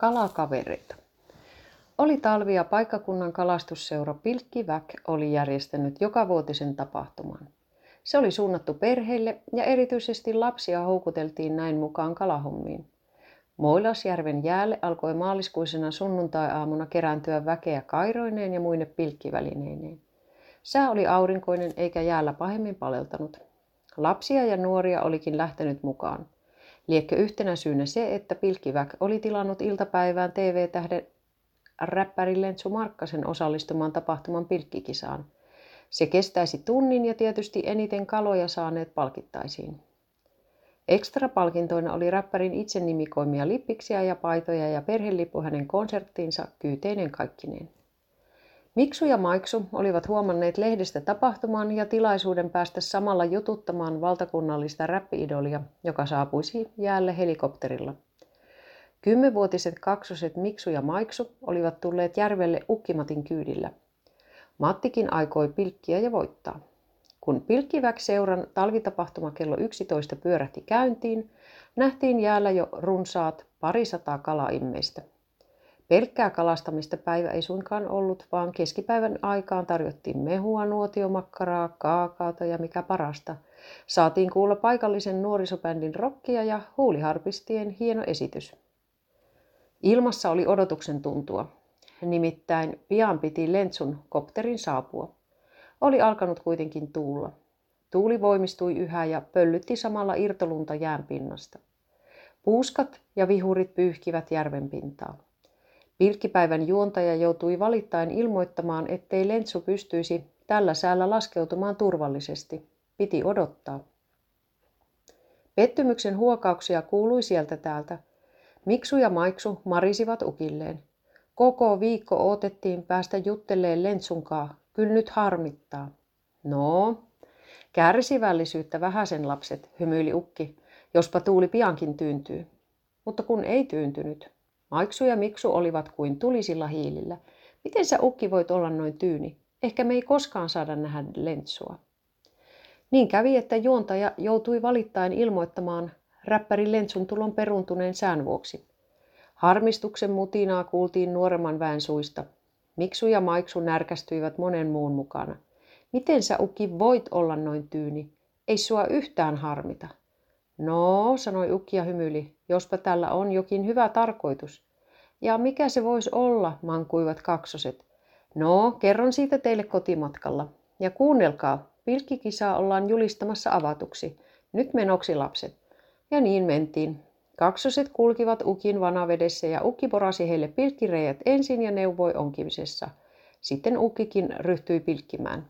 Kalakavereita. Oli talvi ja paikkakunnan kalastusseura Pilkkiväk oli järjestänyt jokavuotisen tapahtuman. Se oli suunnattu perheille ja erityisesti lapsia houkuteltiin näin mukaan kalahommiin. Moilasjärven jäälle alkoi maaliskuisena sunnuntai-aamuna kerääntyä väkeä kairoineen ja muine pilkkivälineineen. Sää oli aurinkoinen eikä jäällä pahemmin paleltanut. Lapsia ja nuoria olikin lähtenyt mukaan. Liekkö yhtenä syynä se, että Pilkkiväk oli tilannut iltapäivään TV-tähden räppäri Lentsu Markkasen osallistumaan tapahtuman pilkkikisaan. Se kestäisi tunnin ja tietysti eniten kaloja saaneet palkittaisiin. Ekstra-palkintoina oli räppärin itse nimikoimia lippiksiä ja paitoja ja perhelippu hänen konserttiinsa kyyteinen kaikkineen. Miksu ja Maiksu olivat huomanneet lehdestä tapahtuman ja tilaisuuden päästä samalla jututtamaan valtakunnallista räppi-idolia, joka saapuisi jäälle helikopterilla. 10-vuotiset kaksoset Miksu ja Maiksu olivat tulleet järvelle Ukkimatin kyydillä. Mattikin aikoi pilkkiä ja voittaa. Kun Pilkkiväk-seuran talvitapahtuma kello 11 pyörähti käyntiin, nähtiin jäällä jo runsaat 200 kalaimmeistä. Pelkkää kalastamista päivä ei suinkaan ollut, vaan keskipäivän aikaan tarjottiin mehua, nuotiomakkaraa, kaakaota ja mikä parasta. Saatiin kuulla paikallisen nuorisobändin rockia ja huuliharpistien hieno esitys. Ilmassa oli odotuksen tuntua. Nimittäin pian piti Lentsun kopterin saapua. Oli alkanut kuitenkin tuulla. Tuuli voimistui yhä ja pöllytti samalla irtolunta jäänpinnasta. Puuskat ja vihurit pyyhkivät järven pintaa. Pilkkipäivän juontaja joutui valittain ilmoittamaan, ettei Lentsu pystyisi tällä säällä laskeutumaan turvallisesti. Piti odottaa. Pettymyksen huokauksia kuului sieltä täältä. Miksu ja Maiksu marisivat ukilleen. Koko viikko odotettiin päästä jutteleen Lentsunkaa. Kyllä nyt harmittaa. No, kärsivällisyyttä vähäsen lapset, hymyili ukki, jospa tuuli piankin tyyntyy. Mutta kun ei tyyntynyt. Maiksu ja Miksu olivat kuin tulisilla hiilillä. Miten sä ukki voit olla noin tyyni? Ehkä me ei koskaan saada nähdä Lentsua. Niin kävi, että juontaja joutui valittain ilmoittamaan räppäri Lentsun tulon peruuntuneen sään vuoksi. Harmistuksen mutinaa kuultiin nuoremman väen suista. Miksu ja Maiksu närkästyivät monen muun mukana. Miten sä ukki voit olla noin tyyni? Ei sua yhtään harmita. No, sanoi ukki ja hymyili, jospa tällä on jokin hyvä tarkoitus. Ja mikä se voisi olla, mankuivat kaksoset. No, kerron siitä teille kotimatkalla. Ja kuunnelkaa, pilkkikisaa ollaan julistamassa avatuksi. Nyt menoksi lapset. Ja niin mentiin. Kaksoset kulkivat ukin vanavedessä ja ukki porasi heille pilkkireijät ensin ja neuvoi onkimisessa. Sitten ukkikin ryhtyi pilkkimään.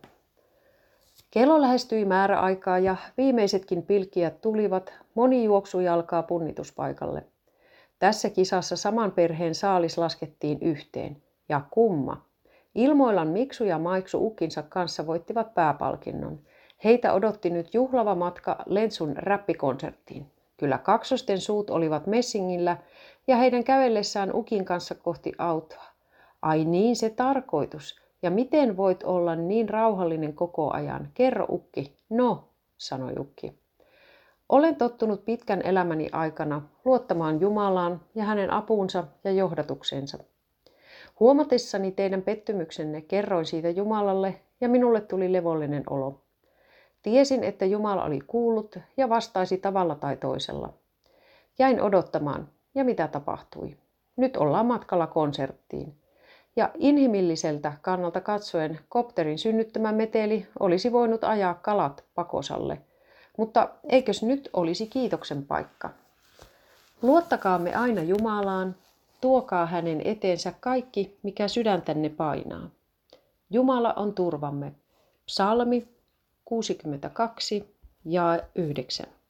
Kello lähestyi määräaikaa ja viimeisetkin pilkkijät tulivat, moni juoksui jalkaa punnituspaikalle. Tässä kisassa saman perheen saalis laskettiin yhteen. Ja kumma! Ilmoillan Miksu ja Maiksu ukkinsa kanssa voittivat pääpalkinnon. Heitä odotti nyt juhlava matka Lentsun räppikonserttiin. Kyllä kaksosten suut olivat messingillä ja heidän kävellessään ukin kanssa kohti autoa. Ai niin se tarkoitus. Ja miten voit olla niin rauhallinen koko ajan? Kerro ukki. No, sanoi ukki. Olen tottunut pitkän elämäni aikana luottamaan Jumalaan ja hänen apuunsa ja johdatuksensa. Huomatessani teidän pettymyksenne kerroin siitä Jumalalle ja minulle tuli levollinen olo. Tiesin, että Jumala oli kuullut ja vastaisi tavalla tai toisella. Jäin odottamaan ja mitä tapahtui? Nyt ollaan matkalla konserttiin. Ja inhimilliseltä kannalta katsoen kopterin synnyttämä meteli olisi voinut ajaa kalat pakosalle. Mutta eikös nyt olisi kiitoksen paikka? Luottakaamme aina Jumalaan, tuokaa hänen eteensä kaikki, mikä sydäntänne painaa. Jumala on turvamme. Psalmi 62 ja 9.